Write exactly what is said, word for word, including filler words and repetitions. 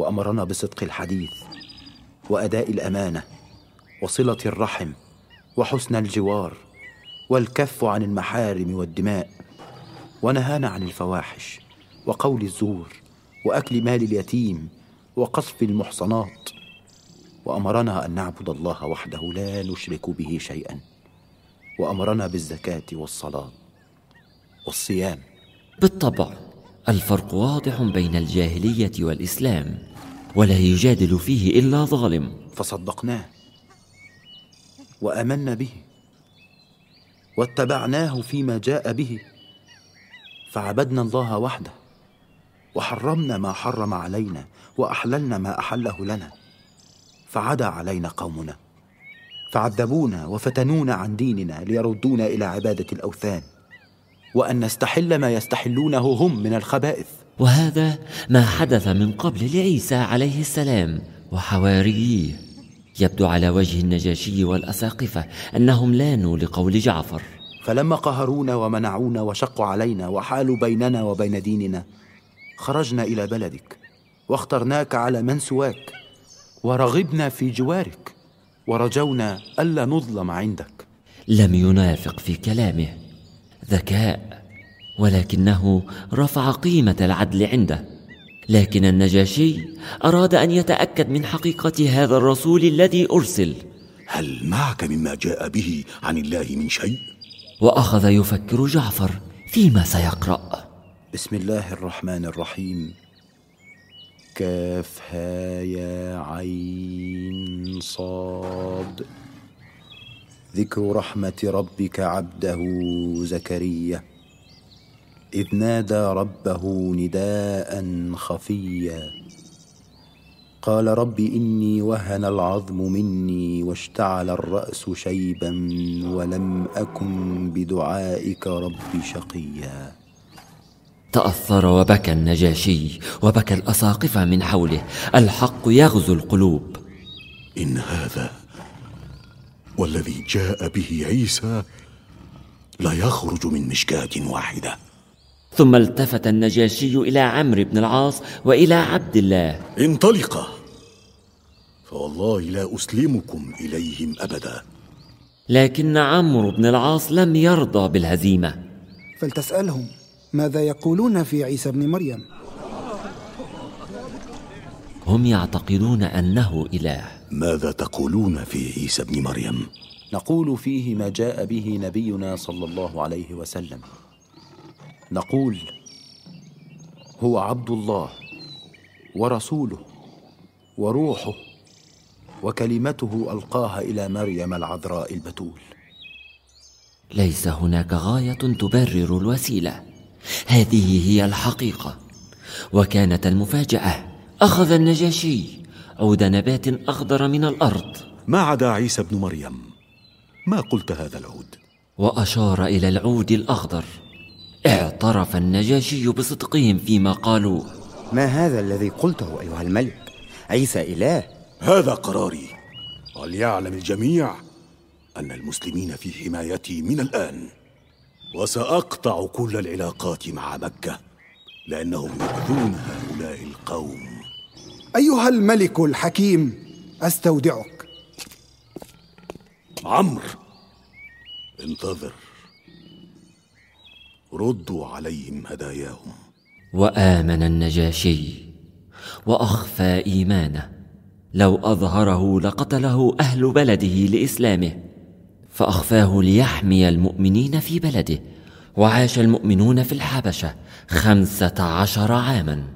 وأمرنا بصدق الحديث وأداء الأمانة وصلة الرحم وحسن الجوار والكف عن المحارم والدماء، ونهانا عن الفواحش وقول الزور وأكل مال اليتيم وقذف المحصنات، وأمرنا أن نعبد الله وحده لا نشرك به شيئا، وأمرنا بالزكاة والصلاة والصيام. بالطبع الفرق واضح بين الجاهلية والإسلام، ولا يجادل فيه إلا ظالم. فصدقناه وآمنا به واتبعناه فيما جاء به، فعبدنا الله وحده وحرمنا ما حرم علينا وأحللنا ما أحله لنا، فعدا علينا قومنا فعذبونا وفتنونا عن ديننا ليردونا إلى عبادة الأوثان، وأن نستحل ما يستحلونه هم من الخبائث. وهذا ما حدث من قبل لعيسى عليه السلام وحواريه. يبدو على وجه النجاشي والأساقفة أنهم لانوا لقول جعفر، فلما قهرونا ومنعونا وشقوا علينا وحالوا بيننا وبين ديننا، خرجنا إلى بلدك واخترناك على من سواك، ورغبنا في جوارك، ورجونا ألا نظلم عندك. لم ينافق في كلامه، ذكاء، ولكنه رفع قيمة العدل عنده. لكن النجاشي أراد أن يتأكد من حقيقة هذا الرسول الذي أرسل. هل معك مما جاء به عن الله من شيء؟ وأخذ يفكر جعفر فيما سيقرأ. بسم الله الرحمن الرحيم. كاف ها يا عين صاد. ذكر رحمة ربك عبده زكريا إذ نادى ربه نداء خفيا قال رب إني وهن العظم مني واشتعل الرأس شيبا ولم أكن بدعائك رب شقيا. تأثر وبكى النجاشي وبكى الأساقفة من حوله. الحق يغزو القلوب. إن هذا والذي جاء به عيسى لا يخرج من مشكاة واحدة. ثم التفت النجاشي إلى عمرو بن العاص وإلى عبد الله. انطلقا، فوالله لا أسلمكم إليهم أبدا. لكن عمرو بن العاص لم يرضى بالهزيمة. فلتسألهم ماذا يقولون في عيسى بن مريم. هم يعتقدون أنه إله. ماذا تقولون في عيسى بن مريم؟ نقول فيه ما جاء به نبينا صلى الله عليه وسلم. نقول هو عبد الله ورسوله وروحه وكلمته ألقاها إلى مريم العذراء البتول. ليس هناك غاية تبرر الوسيلة، هذه هي الحقيقة. وكانت المفاجأة، أخذ النجاشي عود نبات أخضر من الأرض. ما عدا عيسى بن مريم، ما قلت هذا العود؟ وأشار إلى العود الأخضر. اعترف النجاشي بصدقهم فيما قالوا. ما هذا الذي قلته أيها الملك؟ عيسى إله؟ هذا قراري، وليعلم الجميع أن المسلمين في حمايتي من الآن، وسأقطع كل العلاقات مع مكة لأنهم يؤذون هؤلاء القوم. أيها الملك الحكيم، أستودعك. عمرو، انتظر، ردوا عليهم هداياهم. وآمن النجاشي وأخفى إيمانه. لو أظهره لقتله أهل بلده لإسلامه، فأخفاه ليحمي المؤمنين في بلده. وعاش المؤمنون في الحبشة خمسة عشر عاماً.